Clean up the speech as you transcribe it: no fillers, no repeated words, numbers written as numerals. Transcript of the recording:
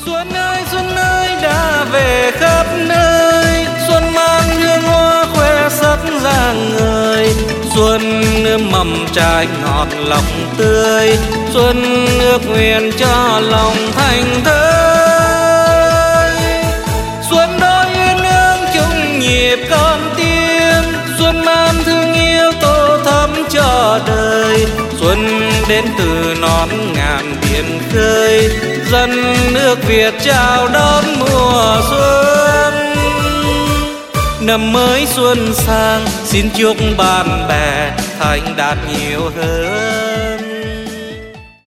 Xuân ơi đã về khắp nơi, xuân mang hương hoa khoe sắc rạng ngời. Xuân mầm trái ngọt lòng tươi, xuân ước nguyện cho lòng thành thơi. Xuân đôi uyên ương chung nhịp con tim, xuân mang thương yêu tô thắm cho đời. Xuân đến từ non ngàn biển khơi, dân nước Việt chào đón mùa xuân. Năm mới xuân sang, xin chúc bạn bè thành đạt nhiều hơn.